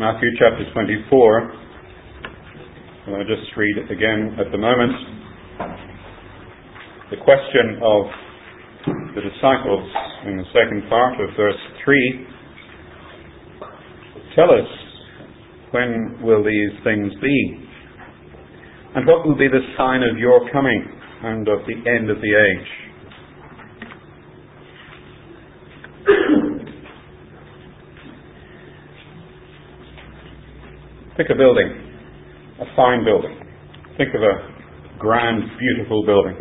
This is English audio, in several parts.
Matthew chapter 24. I'll just read it again at the moment. The question of the disciples in the second part of verse 3. Tell us, when will these things be? And what will be the sign of your coming and of the end of the age? Pick a building, a fine building. Think of a grand, beautiful building.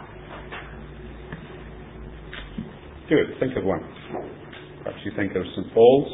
Do it. Think of one. Perhaps you think of St. Paul's.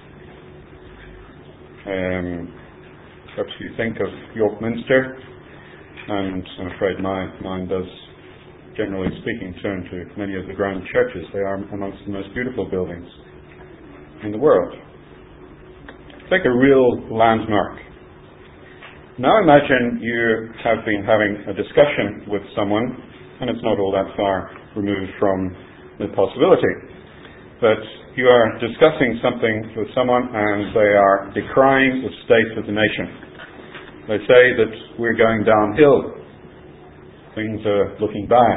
Perhaps you think of York Minster. And I'm afraid my mind does, generally speaking, turn to many of the grand churches. They are amongst the most beautiful buildings in the world. Take a real landmark. Now imagine you have been having a discussion with someone, and it's not all that far removed from the possibility, but you are discussing something with someone and they are decrying the state of the nation. They say that we're going downhill. Things are looking bad.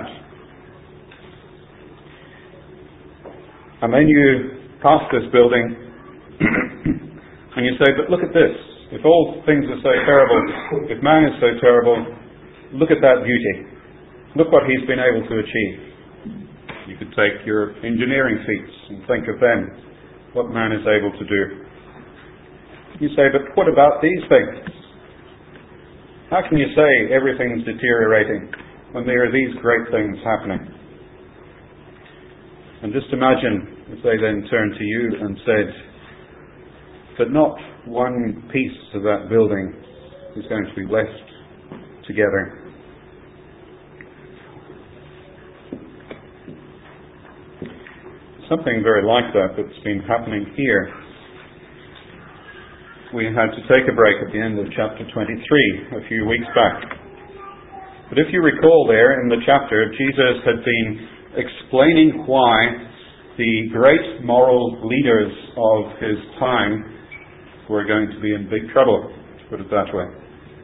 And then you pass this building and you say, but look at this. If all things are so terrible, if man is so terrible, look at that beauty. Look what he's been able to achieve. You could take your engineering feats and think of them, what man is able to do. You say, but what about these things? How can you say everything's deteriorating when there are these great things happening? And just imagine if they then turned to you and said, but not one piece of that building is going to be left together. Something very like that's been happening here. We had to take a break at the end of chapter 23 a few weeks back. But if you recall there in the chapter, Jesus had been explaining why the great moral leaders of his time were going to be in big trouble, to put it that way.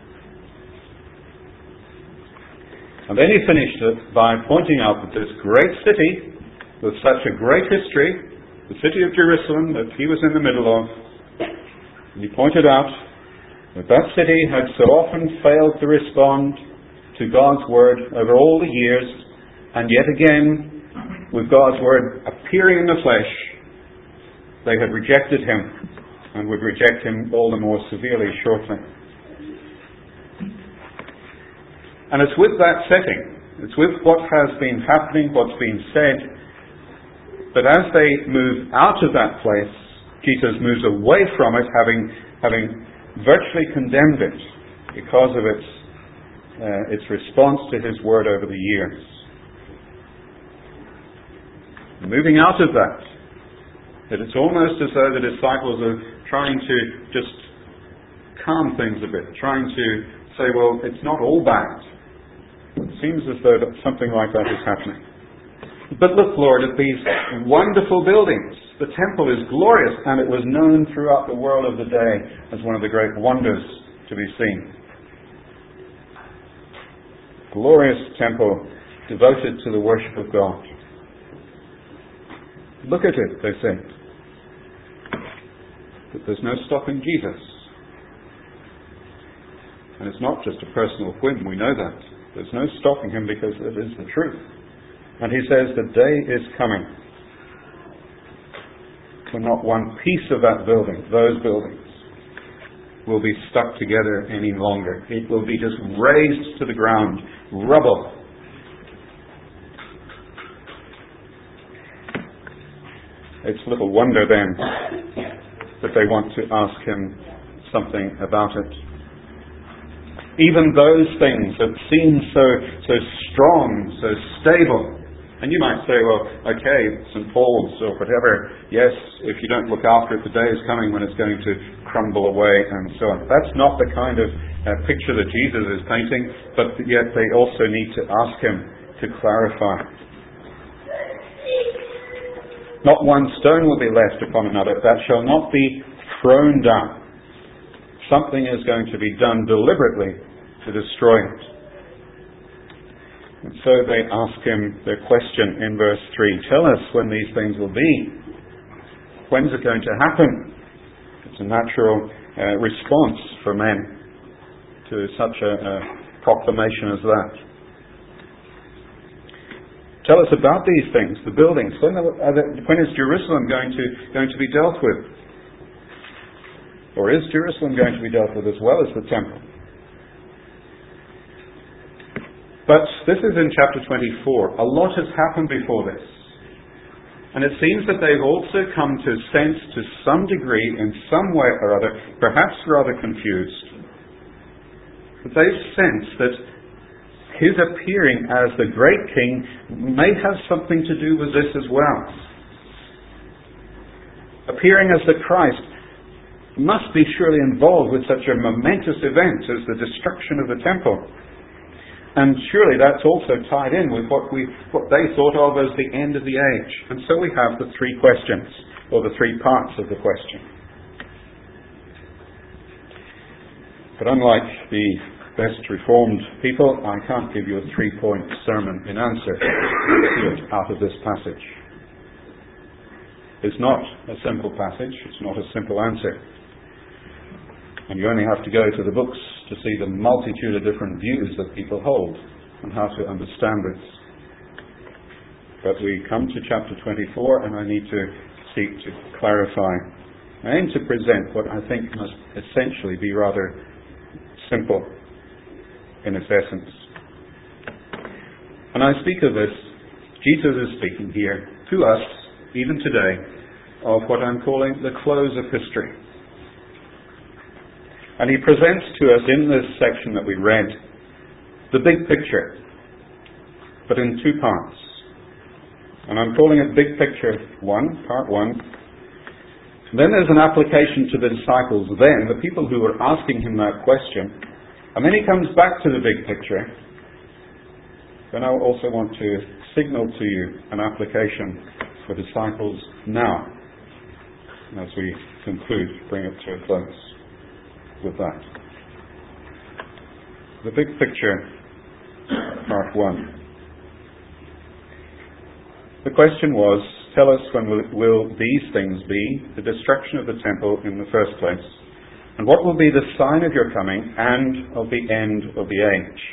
And then he finished it by pointing out that this great city, with such a great history, the city of Jerusalem that he was in the middle of, and he pointed out that that city had so often failed to respond to God's word over all the years, and yet again, with God's word appearing in the flesh, they had rejected him and would reject him all the more severely shortly. And it's with that setting, it's with what has been happening, what's been said, but as they move out of that place, Jesus moves away from it, having virtually condemned it because of its response to his word over the years. Moving out of that it's almost as though the disciples are trying to just calm things a bit, trying to say, well, it's not all bad. It seems as though something like that is happening. But look, Lord, at these wonderful buildings. The temple is glorious, and it was known throughout the world of the day as one of the great wonders to be seen. Glorious temple devoted to the worship of God. Look at it, they say. But there's no stopping Jesus. And it's not just a personal whim, we know that. There's no stopping him because it is the truth. And he says the day is coming when not one piece of that building, those buildings, will be stuck together any longer. It will be just razed to the ground, rubble. It's little wonder then that they want to ask him something about it. Even those things that seem so strong, so stable. And you might say, well, okay, St. Paul's or whatever, yes, if you don't look after it, the day is coming when it's going to crumble away and so on. That's not the kind of picture that Jesus is painting, but yet they also need to ask him to clarify. Not one stone will be left upon another that shall not be thrown down. something is going to be done deliberately to destroy it. And so they ask him their question in verse 3. Tell us when these things will be. When's it going to happen? It's a natural response for men to such a proclamation as that. Tell us about these things, the buildings. When is Jerusalem going to be dealt with? Or is Jerusalem going to be dealt with as well as the temple? But this is in chapter 24. A lot has happened before this. And it seems that they've also come to sense to some degree, in some way or other, perhaps rather confused, that they've sensed that his appearing as the great king may have something to do with this as well. Appearing as the Christ must be surely involved with such a momentous event as the destruction of the temple. And surely that's also tied in with what they thought of as the end of the age. And so we have the three questions, or the three parts of the question. But unlike the best reformed people, I can't give you a 3-point sermon in answer to it out of this passage. It's not a simple passage. It's not a simple answer. And you only have to go to the books to see the multitude of different views that people hold and how to understand this. But we come to chapter 24 and I need to seek to clarify. I aim to present what I think must essentially be rather simple in its essence. And I speak of this, Jesus is speaking here to us, even today, of what I'm calling the close of history. And he presents to us in this section that we read the big picture, but in two parts. And I'm calling it Big Picture 1, Part 1. Then there's an application to the disciples then, the people who were asking him that question. And then he comes back to the big picture. Then I also want to signal to you an application for disciples now, as we conclude, bring it to a close with that. The big picture, part 1. The question was, tell us when will these things be, the destruction of the temple in the first place, and what will be the sign of your coming and of the end of the age?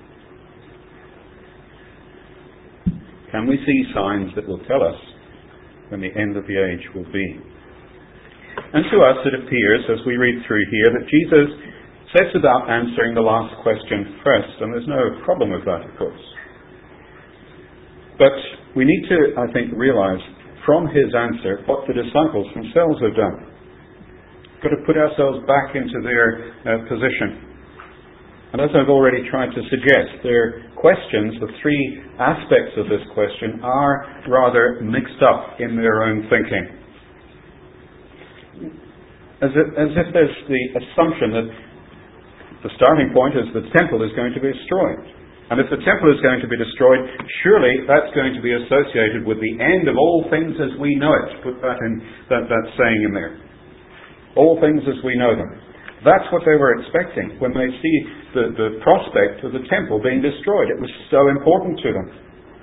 Can we see signs that will tell us when the end of the age will be? And to us it appears, as we read through here, that Jesus sets about answering the last question first, and there's no problem with that, of course. But we need to, I think, realize from his answer what the disciples themselves have done. We've got to put ourselves back into their position. And as I've already tried to suggest, their questions, the three aspects of this question, are rather mixed up in their own thinking. As if there's the assumption that the starting point is the temple is going to be destroyed. And if the temple is going to be destroyed, surely that's going to be associated with the end of all things as we know it. Put that in that saying in there. All things as we know them. That's what they were expecting when they see the prospect of the temple being destroyed. It was so important to them.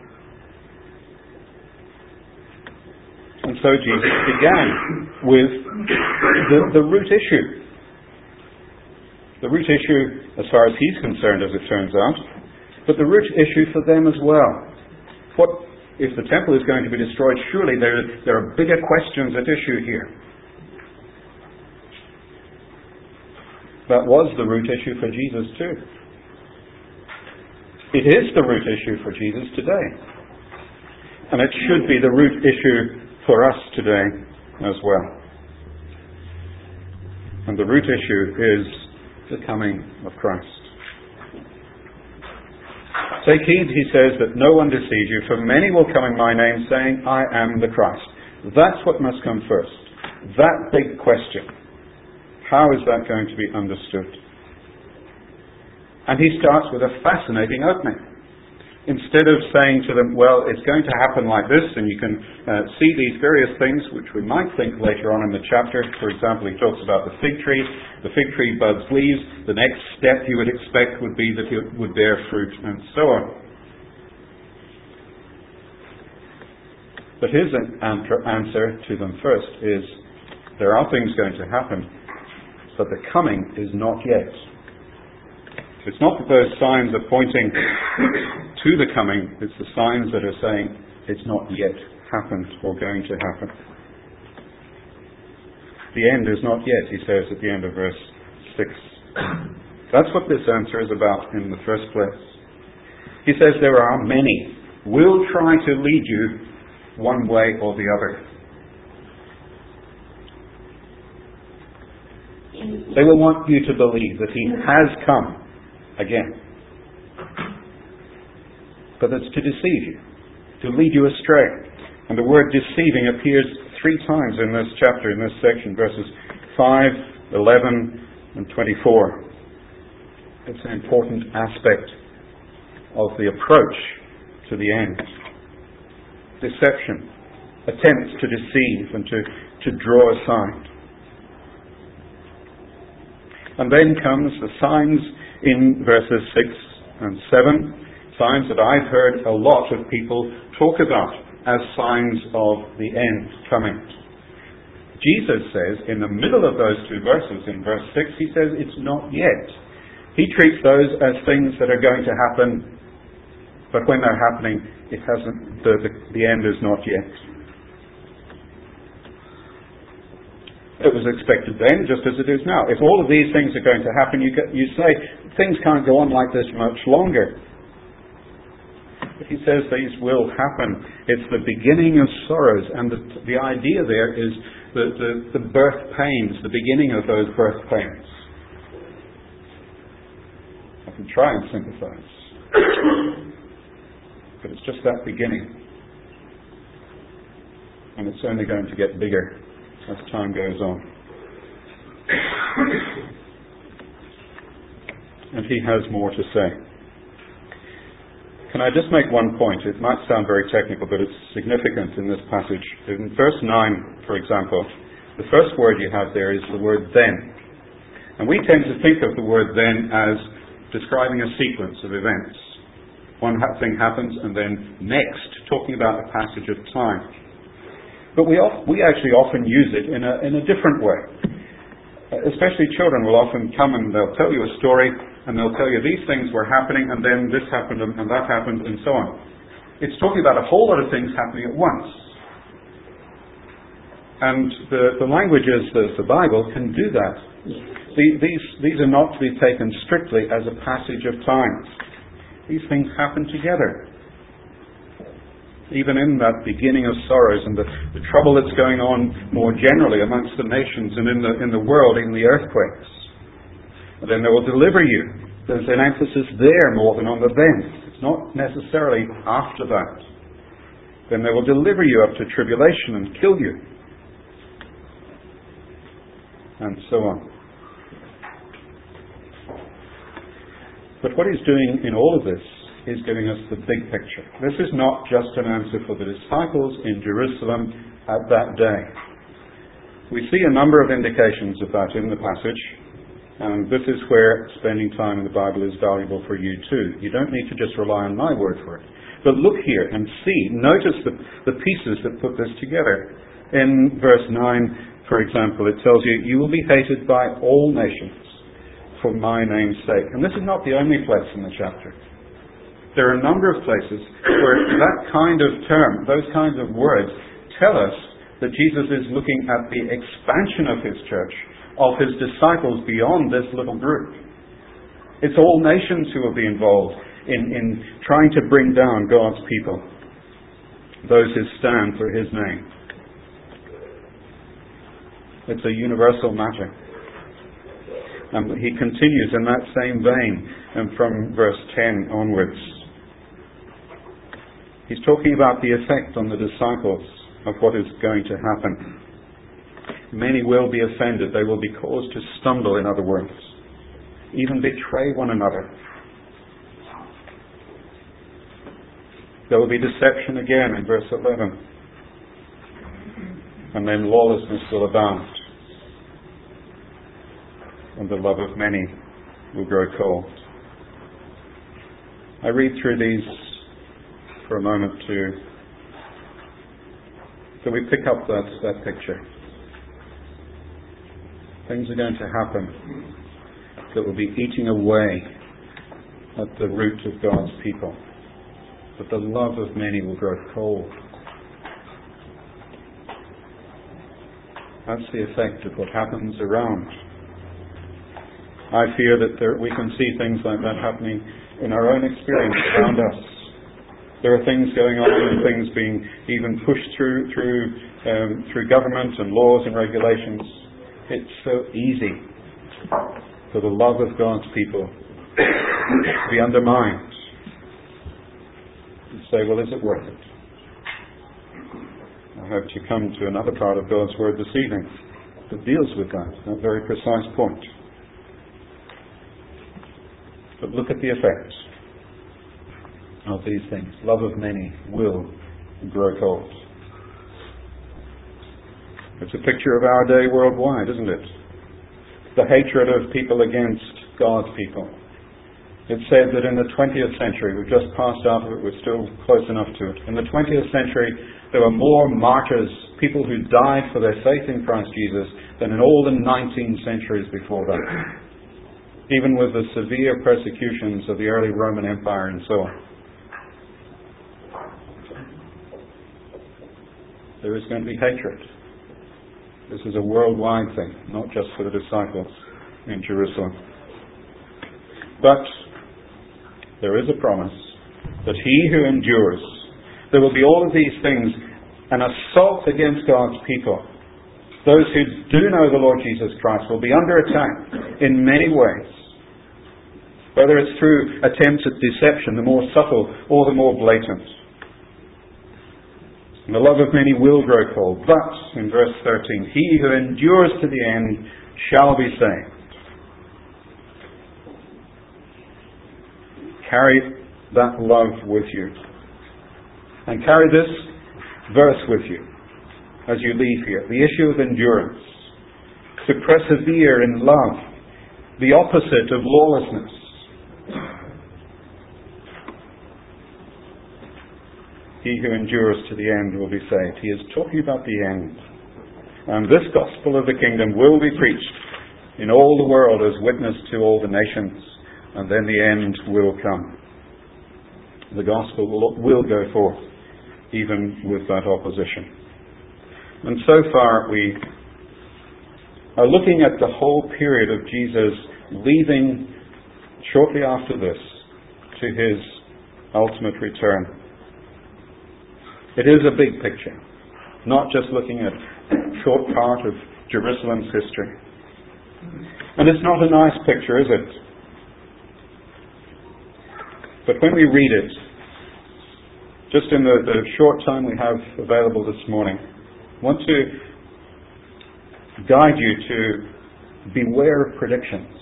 And so Jesus began with the root issue. The root issue, as far as he's concerned, as it turns out, but the root issue for them as well. What if the temple is going to be destroyed? Surely there are bigger questions at issue here. That was the root issue for Jesus too. It is the root issue for Jesus today. And it should be the root issue for us today as well. And the root issue is the coming of Christ. Take heed, he says, that no one deceive you, for many will come in my name, saying, I am the Christ. That's what must come first. That big question. How is that going to be understood? And he starts with a fascinating opening. Instead of saying to them, well, it's going to happen like this, and you can see these various things, which we might think later on in the chapter. For example, he talks about the fig tree. The fig tree buds leaves. The next step you would expect would be that it would bear fruit, and so on. But his answer to them first is, there are things going to happen, but the coming is not yet. It's not that those signs are pointing to the coming, it's the signs that are saying it's not yet happened or going to happen. The end is not yet, he says at the end of verse 6. That's what this answer is about in the first place. He says there are many will try to lead you one way or the other. They will want you to believe that he has come again. But it's to deceive you, to lead you astray. And the word deceiving appears 3 times in this chapter, in this section, verses 5, 11, and 24. It's an important aspect of the approach to the end. Deception, attempts to deceive and to draw aside. And then comes the signs in verses 6 and 7, signs that I've heard a lot of people talk about as signs of the end coming. Jesus says, in the middle of those 2 verses, in verse 6, he says, it's not yet. He treats those as things that are going to happen, but when they're happening, it hasn't. The end is not yet. It was expected then, just as it is now. If all of these things are going to happen, you say, things can't go on like this much longer. But he says these will happen. It's the beginning of sorrows, and the idea there is the birth pains, the beginning of those birth pains. I can try and sympathize. But it's just that beginning. And it's only going to get bigger as time goes on. And he has more to say. Can I just make one point? It might sound very technical, but it's significant in this passage. In verse 9, for example, the first word you have there is the word then. And we tend to think of the word then as describing a sequence of events. One thing happens and then next, talking about a passage of time. But we actually often use it in a different way. Especially children will often come and they'll tell you a story and they'll tell you these things were happening and then this happened and that happened and so on. It's talking about a whole lot of things happening at once. And the languages of the Bible can do that. These are not to be taken strictly as a passage of time. These things happen together. Even in that beginning of sorrows and the trouble that's going on more generally amongst the nations and in the world, in the earthquakes. And then they will deliver you. There's an emphasis there more than on the then. It's not necessarily after that. Then they will deliver you up to tribulation and kill you. And so on. But what he's doing in all of this is giving us the big picture. This is not just an answer for the disciples in Jerusalem at that day. We see a number of indications of that in the passage, and this is where spending time in the Bible is valuable for you too. You don't need to just rely on my word for it. But look here and see, notice the pieces that put this together. In verse 9, for example, it tells you, you will be hated by all nations for my name's sake. And this is not the only place in the chapter. There are a number of places where that kind of term, those kinds of words, tell us that Jesus is looking at the expansion of his church, of his disciples beyond this little group. It's all nations who will be involved in trying to bring down God's people, those who stand for his name. It's a universal matter. And he continues in that same vein, and from verse 10 onwards. He's talking about the effect on the disciples of what is going to happen. Many will be offended. They will be caused to stumble, in other words. Even betray one another. There will be deception again in verse 11. And then lawlessness will abound. And the love of many will grow cold. I read through these for a moment so we pick up that picture. Things are going to happen that will be eating away at the root of God's people. But the love of many will grow cold. That's the effect of what happens around. I fear that we can see things like that happening in our own experience around us. There are things going on and things being even pushed through government and laws and regulations. It's so easy for the love of God's people to be undermined. You say, well, is it worth it? I hope to come to another part of God's Word this evening that deals with that very precise point. But look at the effects of these things. Love of many will grow cold. It's a picture of our day worldwide, isn't it? The hatred of people against God's people. It's said that in the 20th century, we've just passed out of it, we're still close enough to it. In the 20th century, there were more martyrs, people who died for their faith in Christ Jesus, than in all the 19 centuries before that. Even with the severe persecutions of the early Roman Empire and so on. There is going to be hatred. This is a worldwide thing, not just for the disciples in Jerusalem. But there is a promise that he who endures, there will be all of these things, an assault against God's people. Those who do know the Lord Jesus Christ will be under attack in many ways. Whether it's through attempts at deception, the more subtle or the more blatant. And the love of many will grow cold. But, in verse 13, he who endures to the end shall be saved. Carry that love with you. And carry this verse with you as you leave here. The issue of endurance. To persevere in love. The opposite of lawlessness. He who endures to the end will be saved. He is talking about the end. And this gospel of the kingdom will be preached in all the world as witness to all the nations. And then the end will come. The gospel will go forth, even with that opposition. And so far we are looking at the whole period of Jesus leaving shortly after this to his ultimate return. It is a big picture, not just looking at a short part of Jerusalem's history. And it's not a nice picture, is it? But when we read it, just in the short time we have available this morning, I want to guide you to beware of predictions.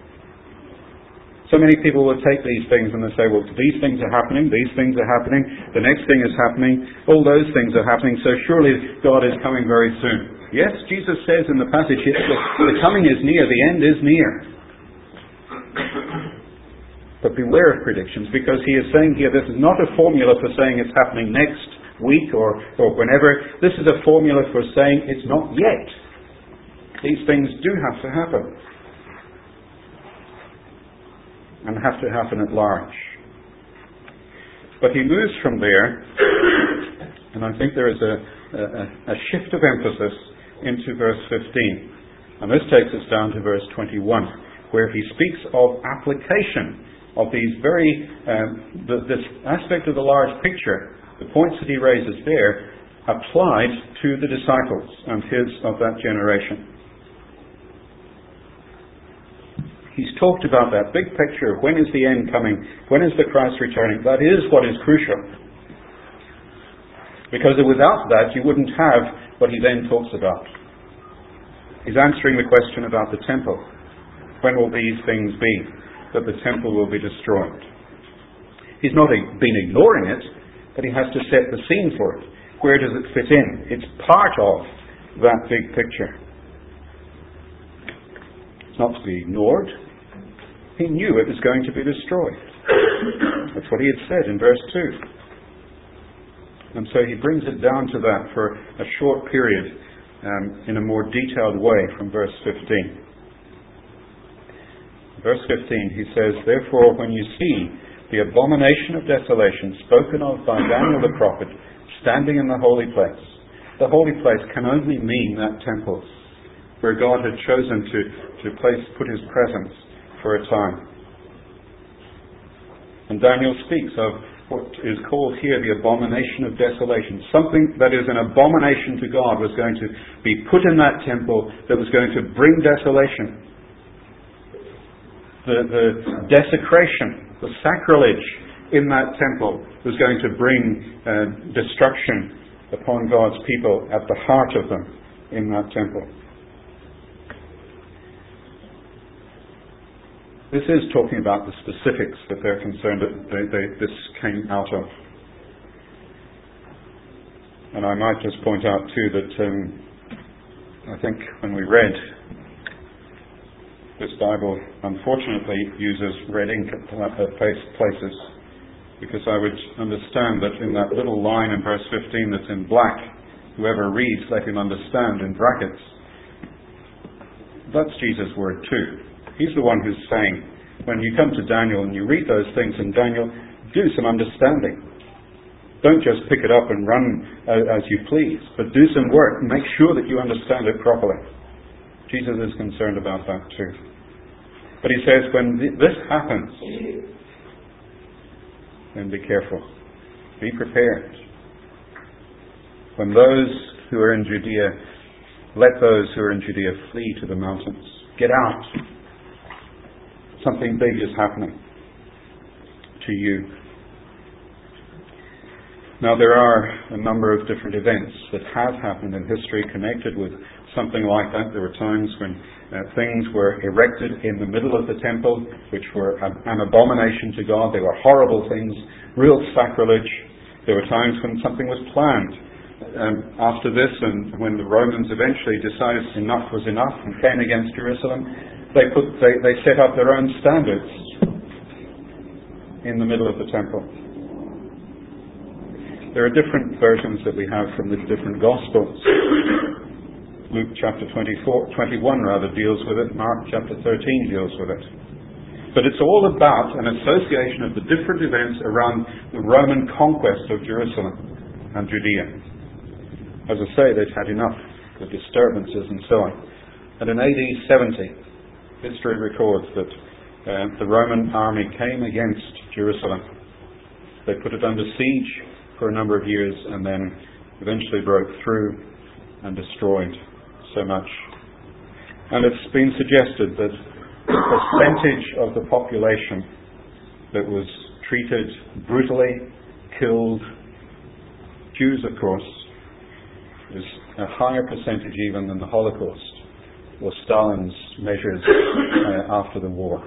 So many people will take these things and they say, well, these things are happening, these things are happening, the next thing is happening, all those things are happening, so surely God is coming very soon. Yes, Jesus says in the passage, the coming is near, the end is near. But beware of predictions, because he is saying here, this is not a formula for saying it's happening next week or whenever. This is a formula for saying it's not yet. These things do have to happen. And have to happen at large. But he moves from there, and I think there is a shift of emphasis into verse 15. And this takes us down to verse 21, where he speaks of application of these this aspect of the large picture, the points that he raises there, applied to the disciples and his of that generation. He's talked about that big picture of when is the end coming, when is the Christ returning. That is what is crucial. Because without that, you wouldn't have what he then talks about. He's answering the question about the temple. When will these things be? That the temple will be destroyed. He's not been ignoring it, but he has to set the scene for it. Where does it fit in? It's part of that big picture. It's not to be ignored. He knew it was going to be destroyed. That's what he had said in verse 2. And so he brings it down to that for a short period in a more detailed way from verse 15. Verse 15, he says, "Therefore, when you see the abomination of desolation spoken of by Daniel the prophet standing in the holy place," the holy place can only mean that temple where God had chosen to put his presence for a time. And Daniel speaks of what is called here the abomination of desolation. Something that is an abomination to God was going to be put in that temple that was going to bring desolation. The desecration, the sacrilege in that temple was going to bring destruction upon God's people at the heart of them in that temple. This is talking about the specifics that they're concerned that this came out of. And I might just point out too that I think when we read this Bible, unfortunately uses red ink at places, because I would understand that in that little line in verse 15 that's in black, whoever reads, let him understand, in brackets. That's Jesus' word too. He's the one who's saying, when you come to Daniel and you read those things in Daniel, do some understanding. Don't just pick it up and run as you please, but do some work and make sure that you understand it properly. Jesus is concerned about that too. But he says, when this happens, then be careful. Be prepared. When those who are in Judea, let those who are in Judea flee to the mountains. Get out. Something big is happening to you. Now there are a number of different events that have happened in history connected with something like that. There were times when things were erected in the middle of the temple, which were an abomination to God. They were horrible things, real sacrilege. There were times when something was planned. After this, and when the Romans eventually decided enough was enough and came against Jerusalem, they set up their own standards in the middle of the temple. There are different versions that we have from the different Gospels. Luke chapter 21 deals with it. Mark chapter 13 deals with it. But it's all about an association of the different events around the Roman conquest of Jerusalem and Judea. As I say, they'd had enough, the disturbances and so on. And in AD 70, history records that the Roman army came against Jerusalem. They put it under siege for a number of years and then eventually broke through and destroyed so much. And it's been suggested that the percentage of the population that was treated brutally, killed, Jews of course, is a higher percentage even than the Holocaust or Stalin's measures after the war.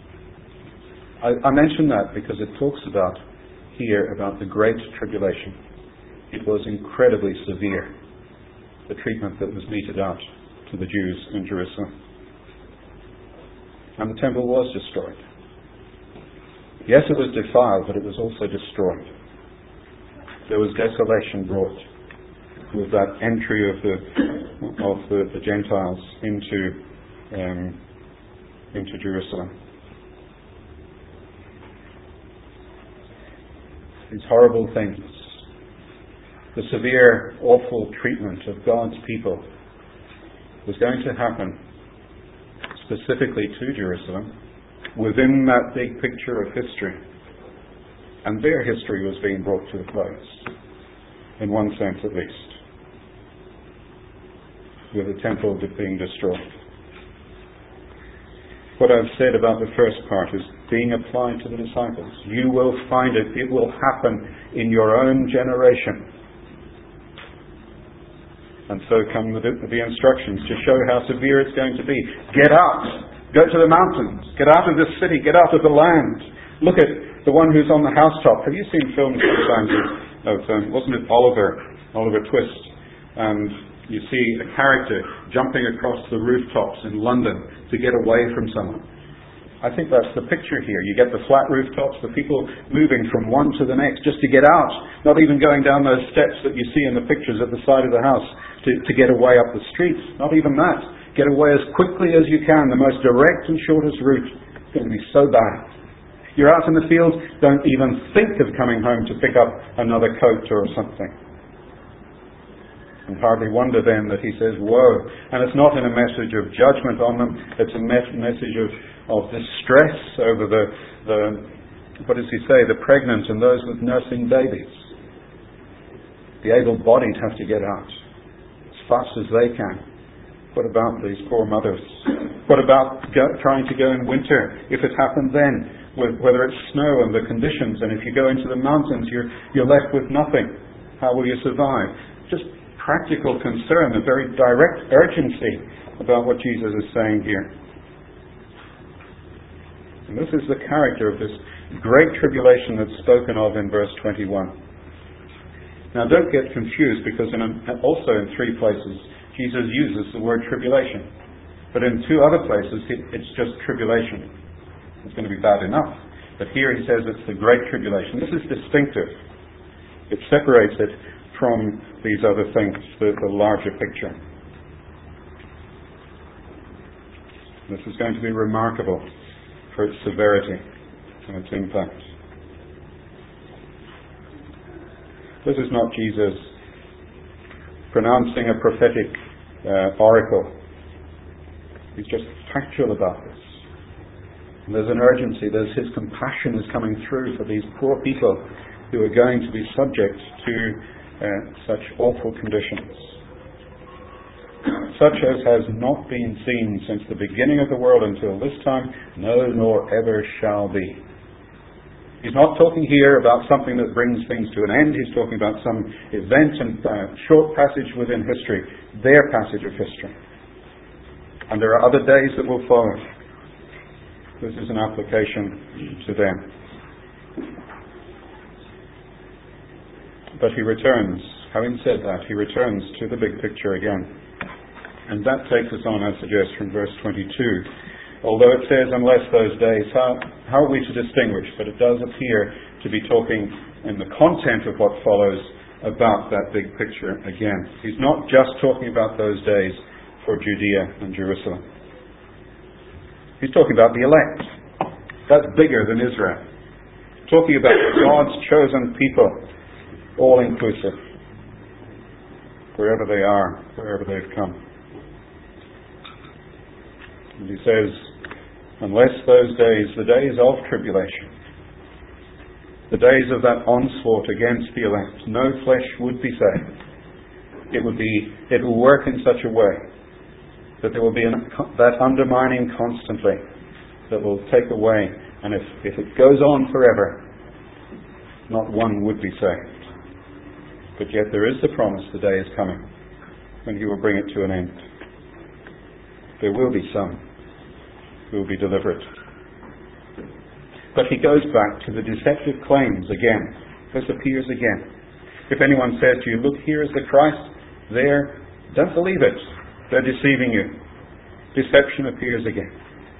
I mention that because it talks about here about the Great Tribulation. It was incredibly severe, the treatment that was meted out to the Jews in Jerusalem. And the temple was destroyed. Yes, it was defiled, but it was also destroyed. There was desolation brought with that entry of the Gentiles into Jerusalem. These horrible things, the severe, awful treatment of God's people was going to happen specifically to Jerusalem within that big picture of history. And their history was being brought to a close, in one sense at least, with the temple being destroyed. What I've said about the first part is being applied to the disciples. You will find it. It will happen in your own generation. And so come the instructions to show how severe it's going to be. Get out. Go to the mountains. Get out of this city. Get out of the land. Look at the one who's on the housetop. Have you seen films sometimes wasn't it Oliver Twist? And you see a character jumping across the rooftops in London to get away from someone. I think that's the picture here. You get the flat rooftops, the people moving from one to the next just to get out, not even going down those steps that you see in the pictures at the side of the house to get away up the streets. Not even that. Get away as quickly as you can. The most direct and shortest route. It's going to be so bad. You're out in the field, don't even think of coming home to pick up another coat or something. And hardly wonder then that he says, woe. And it's not in a message of judgment on them, it's a message of distress over what does he say, the pregnant and those with nursing babies. The able-bodied have to get out as fast as they can. What about these poor mothers? What about trying to go in winter, if it happened then, whether it's snow and the conditions, and if you go into the mountains, you're left with nothing. How will you survive? Just practical concern, a very direct urgency about what Jesus is saying here. And this is the character of this great tribulation that's spoken of in verse 21. Now don't get confused, because also in 3 places Jesus uses the word tribulation. But in 2 other places it's just tribulation. It's going to be bad enough. But here he says it's the great tribulation. This is distinctive. It separates it from these other things, the larger picture. This is going to be remarkable for its severity and its impact. This is not Jesus pronouncing a prophetic oracle. He's just factual about this. And there's an urgency, his compassion is coming through for these poor people who are going to be subject to such awful conditions, such as has not been seen since the beginning of the world until this time, no, nor ever shall be. He's not talking here about something that brings things to an end. He's talking about some event and short passage within history, their passage of history. And there are other days that will follow. This is an application to them. But he returns, having said that, he returns to the big picture again. And that takes us on, I suggest, from verse 22. Although it says, unless those days, how are we to distinguish? But it does appear to be talking in the content of what follows about that big picture again. He's not just talking about those days for Judea and Jerusalem. He's talking about the elect. That's bigger than Israel. Talking about God's chosen people, all inclusive, wherever they are, wherever they've come. And he says, unless those days, the days of tribulation, the days of that onslaught against the elect, no flesh would be saved. It will work in such a way that there will be that undermining constantly that will take away, and if it goes on forever, not one would be saved. But yet there is the promise, the day is coming when he will bring it to an end. There will be some who will be delivered. But he goes back to the deceptive claims again. This appears again. If anyone says to you, look, here is the Christ, there, don't believe it. They're deceiving you. Deception appears again.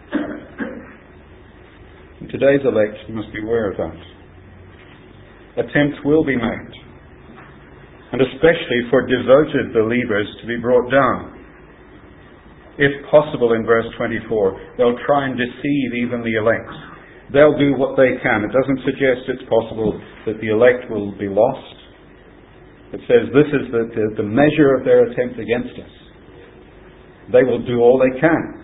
And today's elect must be aware of that. Attempts will be made, and especially for devoted believers to be brought down. If possible, in verse 24, they'll try and deceive even the elect. They'll do what they can. It doesn't suggest it's possible that the elect will be lost. It says this is the measure of their attempt against us. They will do all they can.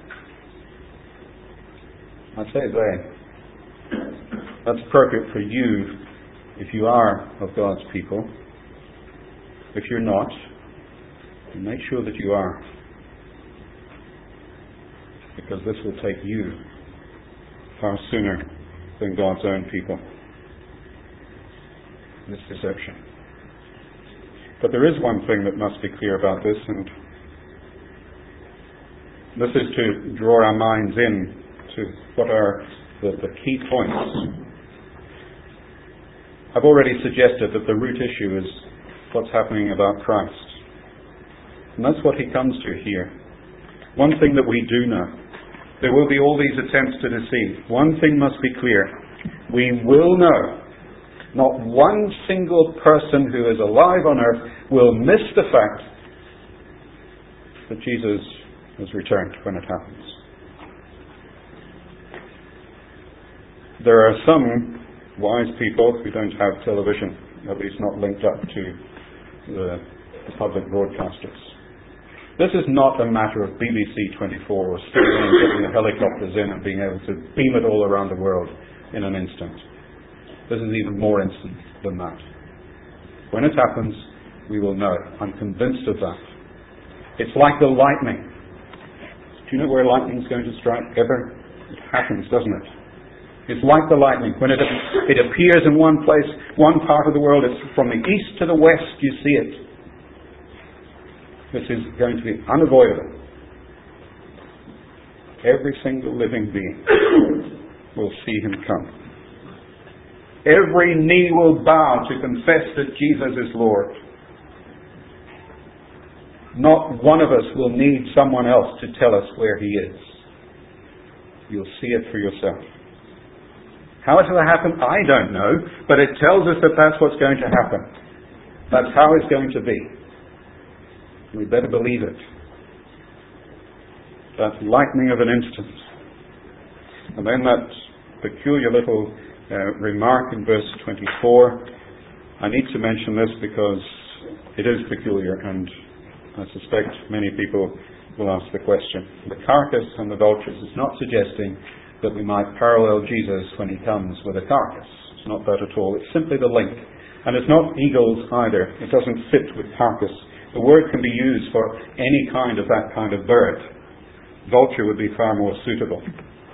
I say they. That's appropriate for you if you are of God's people. If you're not, make sure that you are. Because this will take you far sooner than God's own people. This deception. But there is one thing that must be clear about this, and this is to draw our minds in to what are the key points. I've already suggested that the root issue is what's happening about Christ. And that's what he comes to here. One thing that we do know, there will be all these attempts to deceive. One thing must be clear. We will know. Not one single person who is alive on earth will miss the fact that Jesus has returned when it happens. There are some wise people who don't have television, at least not linked up to the public broadcasters. This is not a matter of BBC 24 or getting the helicopters in and being able to beam it all around the world in an instant. This is even more instant than that. When it happens, we will know. I'm convinced of that. It's like the lightning. Do you know where lightning's going to strike ever? It happens, doesn't it? It's like the lightning. When it appears in one place, one part of the world, it's from the east to the west, you see it. This is going to be unavoidable. Every single living being will see him come. Every knee will bow to confess that Jesus is Lord. Not one of us will need someone else to tell us where he is. You'll see it for yourself. How it will happen, I don't know, but it tells us that that's what's going to happen. That's how it's going to be. We better believe it. That lightning of an instant. And then that peculiar little remark in verse 24. I need to mention this because it is peculiar, and I suspect many people will ask the question. The carcass and the vultures is not suggesting that we might parallel Jesus when he comes with a carcass. It's not that at all. It's simply the link. And it's not eagles either. It doesn't fit with carcass. The word can be used for any kind of that kind of bird. Vulture would be far more suitable.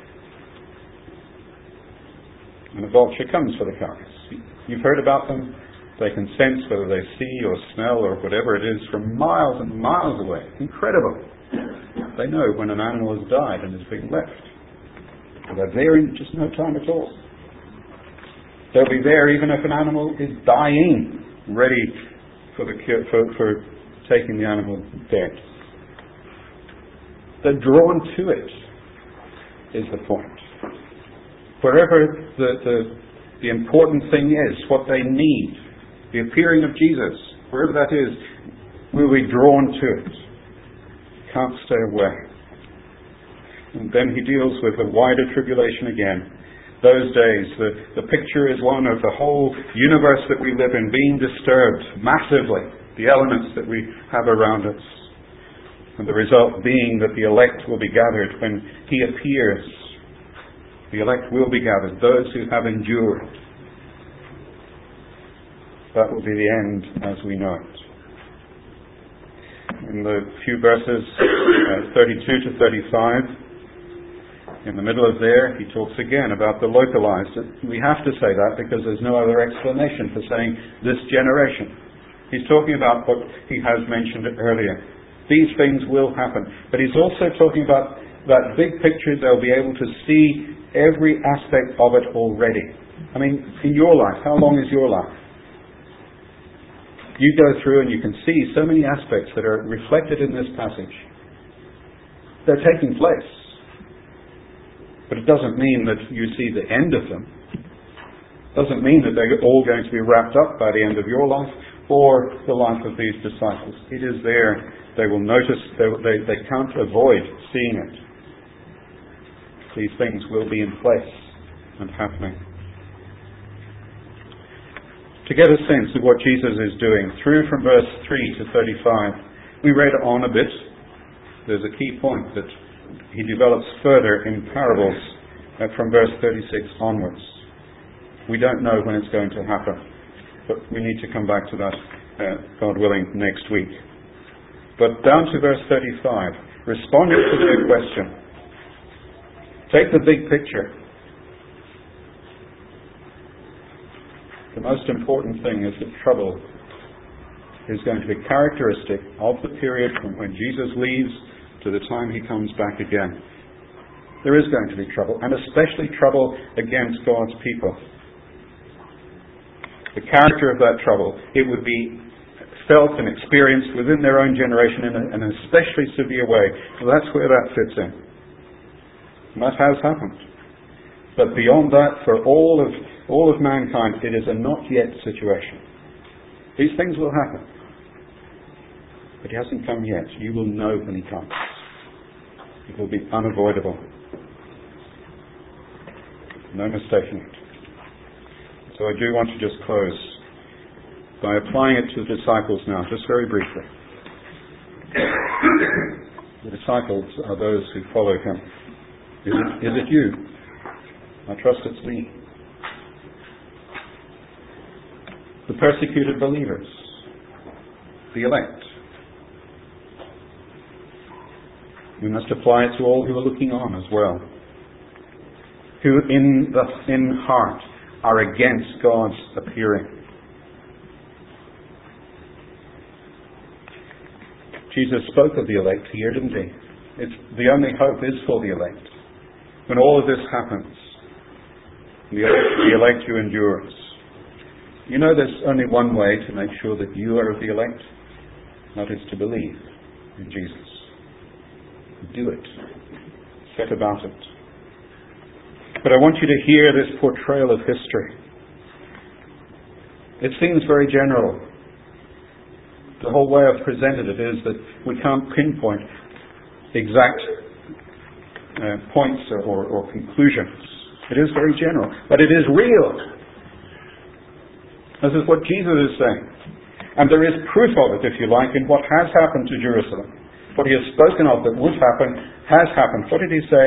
And a vulture comes for the carcass. You've heard about them. They can sense whether they see or smell or whatever it is from miles and miles away. Incredible. They know when an animal has died and is being left. They're there in just no time at all. They'll be there even if an animal is dying, ready for taking the animal dead. They're drawn to it, is the point. Wherever the important thing is, what they need, the appearing of Jesus, wherever that is, we'll be drawn to it. Can't stay away. And then he deals with the wider tribulation again. Those days, the picture is one of the whole universe that we live in being disturbed massively, the elements that we have around us. And the result being that the elect will be gathered when he appears. The elect will be gathered, those who have endured. That will be the end as we know it. In the few verses 32 to 35, in the middle of there, he talks again about the localized. We have to say that because there's no other explanation for saying this generation. He's talking about what he has mentioned earlier. These things will happen. But he's also talking about that big picture. They'll be able to see every aspect of it already. I mean, in your life, how long is your life? You go through and you can see so many aspects that are reflected in this passage. They're taking place. But it doesn't mean that you see the end of them. It doesn't mean that they're all going to be wrapped up by the end of your life or the life of these disciples. It is there. They will notice, they can't avoid seeing it. These things will be in place and happening. To get a sense of what Jesus is doing, through from verse 3 to 35, we read on a bit. There's a key point that he develops further in parables from verse 36 onwards. We don't know when it's going to happen, but we need to come back to that, God willing, next week. But down to verse 35, responding to their question, take the big picture. The most important thing is that trouble is going to be characteristic of the period from when Jesus leaves to the time he comes back again. There is going to be trouble, and especially trouble against God's people. the character of that trouble, it would be felt and experienced within their own generation in an especially severe way. So that's where that fits in. And that has happened. But beyond that, for all of mankind, it is a not yet situation. These things will happen. But he hasn't come yet. You will know when he comes. It will be unavoidable. No mistaking it. So I do want to just close by applying it to the disciples now, just very briefly. The disciples are those who follow him. Is it you? I trust it's me. The persecuted believers, the elect. We must apply it to all who are looking on as well, who in heart are against God's appearing. Jesus spoke of the elect here, didn't he? The only hope is for the elect. When all of this happens, the elect who endures. You know there's only one way to make sure that you are of the elect. That is to believe in Jesus. Do it. Set about it. But I want you to hear this portrayal of history. It seems very general. The whole way I've presented it is that we can't pinpoint exact points or conclusions. It is very general, but it is real. This is what Jesus is saying. And there is proof of it, if you like, in what has happened to Jerusalem. What he has spoken of that would happen, has happened. What did he say?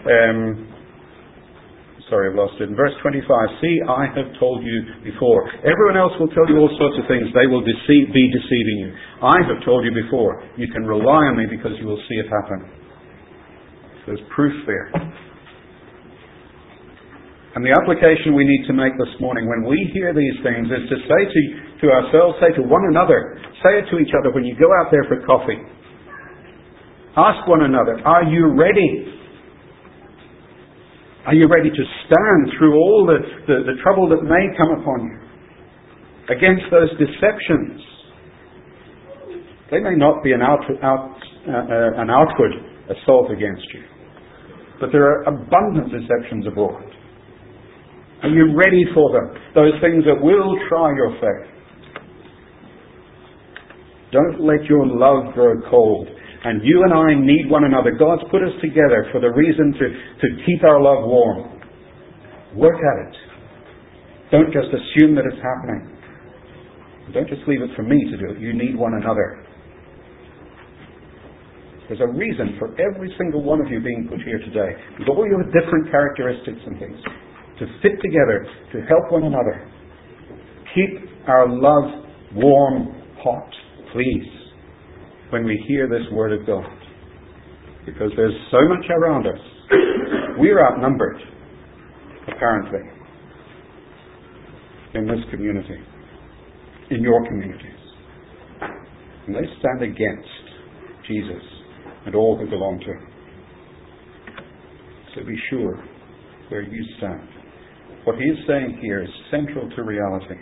Sorry, I've lost it. In verse 25, see, I have told you before. Everyone else will tell you all sorts of things. They will be deceiving you. I have told you before. You can rely on me because you will see it happen. There's proof there. And the application we need to make this morning when we hear these things is to say to ourselves, say to one another, say it to each other when you go out there for coffee. Ask one another, are you ready? Are you ready to stand through all the trouble that may come upon you? Against those deceptions. They may not be an outward assault against you. But there are abundant deceptions abroad. Are you ready for them? Those things that will try your faith. Don't let your love grow cold. And you and I need one another. God's put us together for the reason to keep our love warm. Work at it. Don't just assume that it's happening. Don't just leave it for me to do it. You need one another. There's a reason for every single one of you being put here today. With all your different characteristics and things. To fit together, to help one another. Keep our love warm, hot, please, when we hear this word of God. Because there's so much around us. We're outnumbered, apparently, in this community, in your communities. And they stand against Jesus and all who belong to him. So be sure where you stand. What he is saying here is central to reality.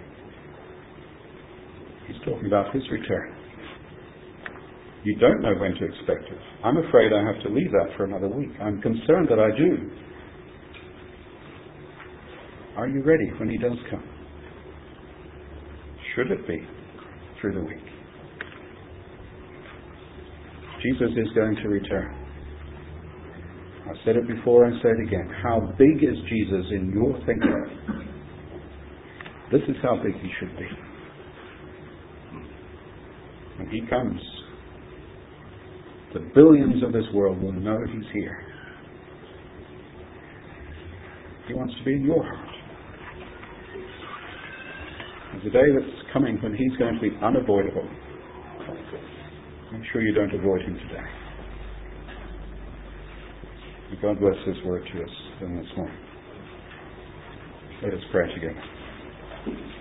He's talking about his return. You don't know when to expect it. I'm afraid I have to leave that for another week. I'm concerned that I do. Are you ready when he does come? Should it be through the week? Jesus is going to return. I've said it before and say it again. How big is Jesus in your thinking? This is how big he should be. When he comes, the billions of this world will know he's here. He wants to be in your heart. There's a day that's coming when he's going to be unavoidable. Make sure you don't avoid him today. May God bless his word to us this morning. Let us pray together.